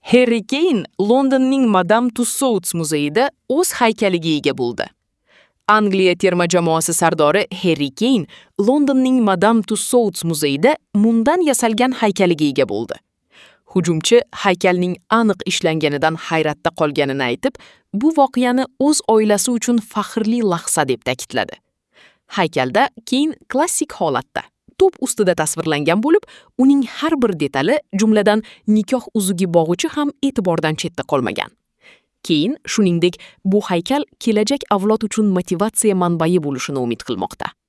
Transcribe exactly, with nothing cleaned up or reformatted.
Harry Kane Londonning Madame Tussauds muzeyida o'z haykaliga ega bo'ldi. Angliya terma jamoasi sardori Harry Kane Londonning Madame Tussauds muzeyida mumdan yasalgan haykaliga ega bo'ldi. Hujumchi haykalning aniq ishlanganidan hayratda qolganini aytib, bu voqeani o'z oilasi uchun faxrli lahza deb ta'kidladi. Haykalda Kane klassik holatda to'p ustida tasvirlangan bo'lib, uning har bir detali, jumladan nikoh uzugi bog'ichi ham e'tibordan chetda qolmagan. Keyin, shuningdek, bu haykal kelajak avlod uchun motivatsiya manbai bo'lishini umid qilmoqda.